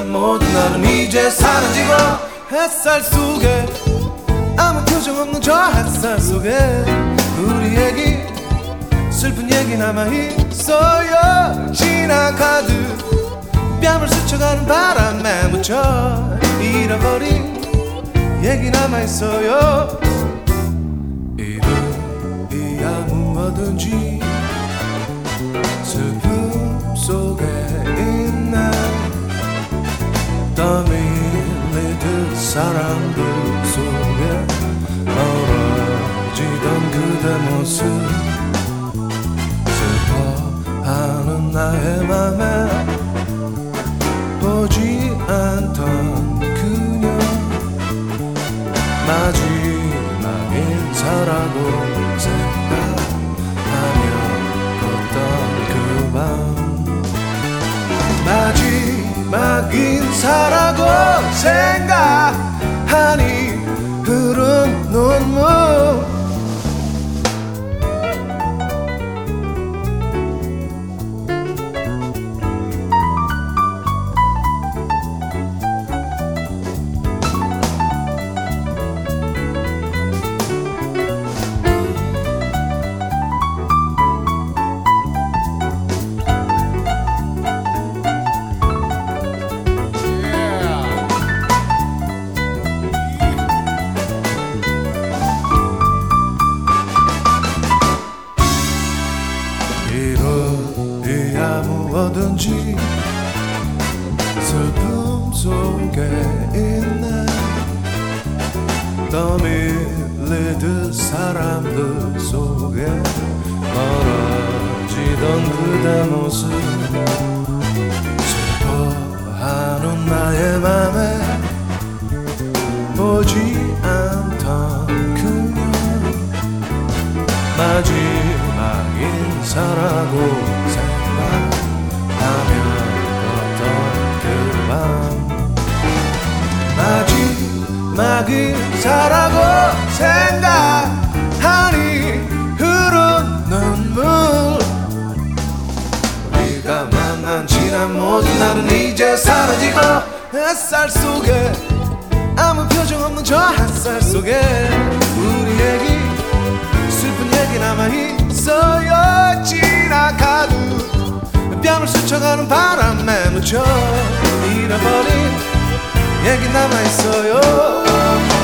지난 모든 날은 이제 사라지고 햇살 속에 아무 표정 없는 저 햇살 속에 우리 얘기 슬픈 얘기 남아있어요. 지나가듯 뺨을 스쳐가는 바람에 묻혀 잃어버린 얘기 남아있어요. 이름이야 무엇든지 슬픔 속에 있네. 떠밀리듯 사람들 속에 멀어지던 그대 모습 슬퍼하는 나의 맘에 보지 않던 그녀 마지막 인사라고 생각하며 걷던 그 밤 마지막 인사라고 생각하니 흐른 눈물 이루어야 무엇든지 슬픔 속에 있네. 떠밀리듯 사람들 속에 멀어지던 그대 모습 슬퍼하는 나의 맘에 보지 않던 그녀 마지막 인사라고 생각하며 걷던 그 밤 마지막 인사라고 생각하니 흐른 눈물 우리가 만난 지난 모든 날은 이제 사라지고 햇살 속에 아무 표정 없는 저 햇살 속에 우리 얘기 슬픈 얘기 남아있어요. 지나가듯 뺨을 스쳐가는 바람에 묻혀 잃어버린 얘기 남아있어요.